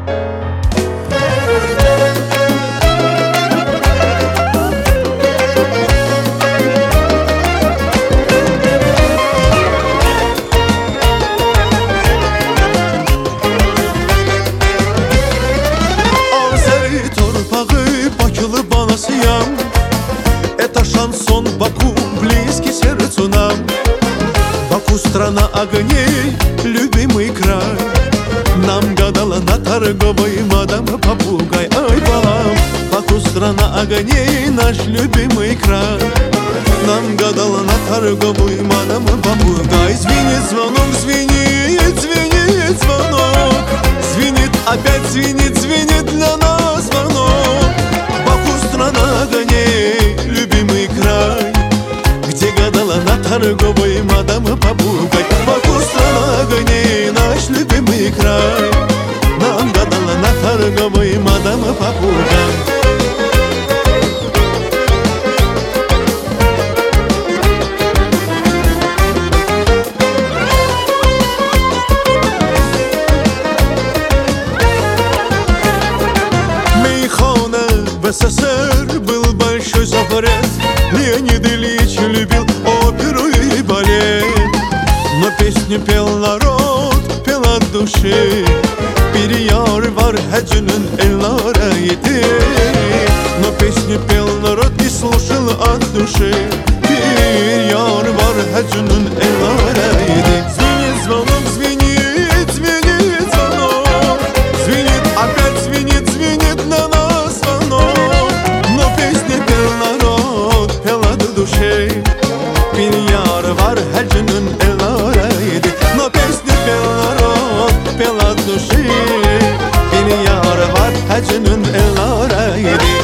Это шансон Баку, близкий сердцу нам. Баку — страна огней, любимый край. Нам гадала на торговой мадам попугай. Ай, балам, Баку — страна огней, наш любимый край. Нам гадала на торговой мадам попугай. Звенит звонок, звенит, звенит звонок. Звенит, опять звенит, звенит для нас звонок. Баку — страна огней, любимый край, где гадала на торговой мадам попугай. Баку — страна огней, наш любимый край. Нам гадала на торговой мадам попугай. В СССР был большой запрет. Леонид Ильич любил оперу и балет. Но песню пел народ, пел от души. Bir yar var hecünün ellara yedi. Но песню пел народ и слушал от души. Bir yar var hecünün ellara yedi. Звенит звонок, звенит, звенит звонок. Звенит, опять звенит, звенит на нас звонок. Но песни пел народ, пел от души. Bir yar var hecünün ellara yedi. Но песни пел народ, пел от души. Bir yar var hecünün ellara yedi.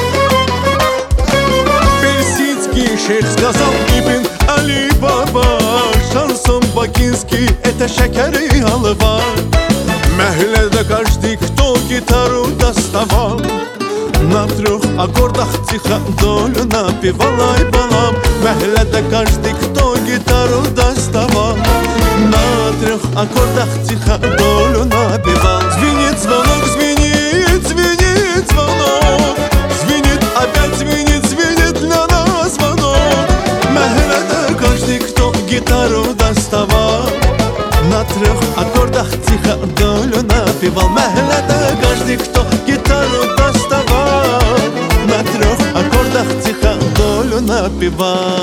Персидский шейх сказал Ибн Али Баба: шансон бакинский — это шекер и халва. Mahallede каждый, кто гитару доставал, на трех аккордах тихо долю напевал. Ай, балам, mahallede каждый, кто гитару доставал, на трех аккордах тихо долю напевал. Звенит звонок, звенит, звенит звонок. Звенит, опять звенит, звенит для нас звонок. Mahallede каждый, кто гитару доставал, на трех аккордах тихо долю напевал. Mahallede каждый, кто гитару доставал, на трех аккордах тихо долю напевал.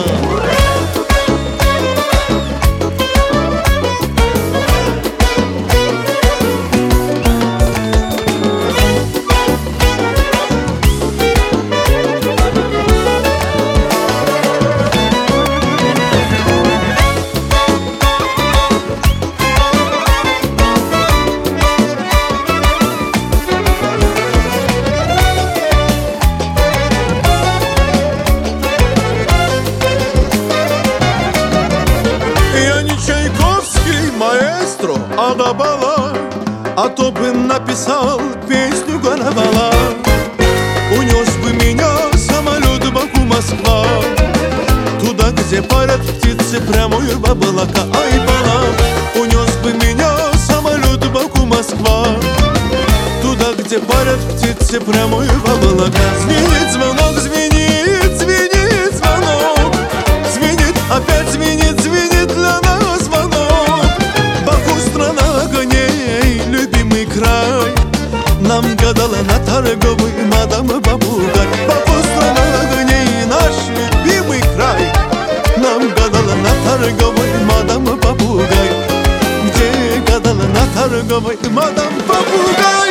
Агабала, а то бы написал песню Гоновала. Унес бы меня самолет Баку-Москва, туда, где парят птицы прямую в облака. Ай, бала, унес бы меня самолет Баку-Москва, туда, где парят птицы прямую в облака. Звенит звонок, звенит, звенит звонок. Звенит, опять звенит, звенит для нас звонок. Баку — страна огней, любимый край. Нам гадала на торговой мадам попугай. Баку — страна огней, наш любимый край. Нам гадала на торговой мадам попугай, где гадала на торговой мадам попугай.